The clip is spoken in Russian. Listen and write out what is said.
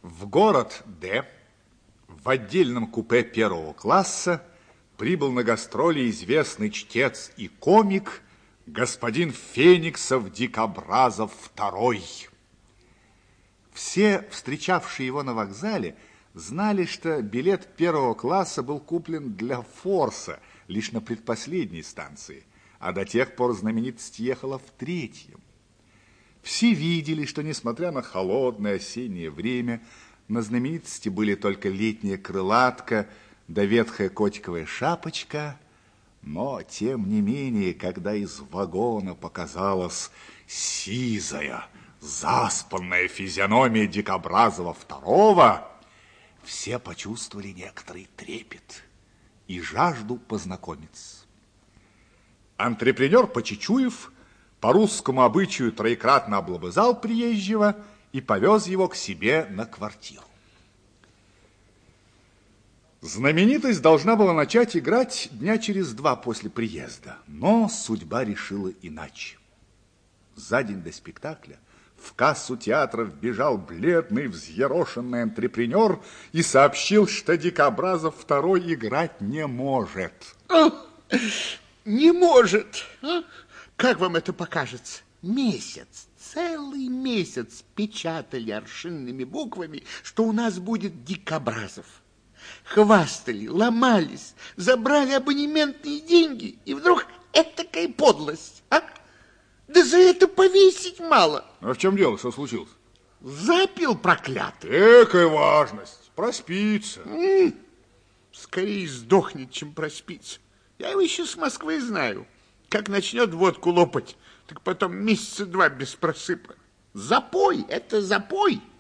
В город Д в отдельном купе первого класса прибыл на гастроли известный чтец и комик господин Фениксов-Дикобразов II. Все, встречавшие его на вокзале, знали, что билет первого класса был куплен для форса лишь на предпоследней станции, а до тех пор знаменитость ехала в третьем. Все видели, что, несмотря на холодное осеннее время, на знаменитости были только летняя крылатка да ветхая котиковая шапочка, но, тем не менее, когда из вагона показалась сизая, заспанная физиономия Дикобразова II, все почувствовали некоторый трепет и жажду познакомиться. Антрепренер Почечуев по русскому обычаю троекратно облобызал приезжего и повез его к себе на квартиру. Знаменитость должна была начать играть дня через 2 после приезда, но судьба решила иначе. За день до спектакля в кассу театра вбежал бледный, взъерошенный антрепренер и сообщил, что Дикобразов II играть не может. Не может? Как вам это покажется? Месяц, целый месяц печатали аршинными буквами, что у нас будет Дикобразов. Хвастали, ломались, забрали абонементные деньги, и вдруг этакая подлость, а? Да за это повесить мало. А в чем дело? Что случилось? Запил проклятый. Экая важность. Проспится. Скорее сдохнет, чем проспится. Я его еще с Москвы знаю. Как начнет водку лопать, так потом месяца 2 без просыпа. Запой, это запой.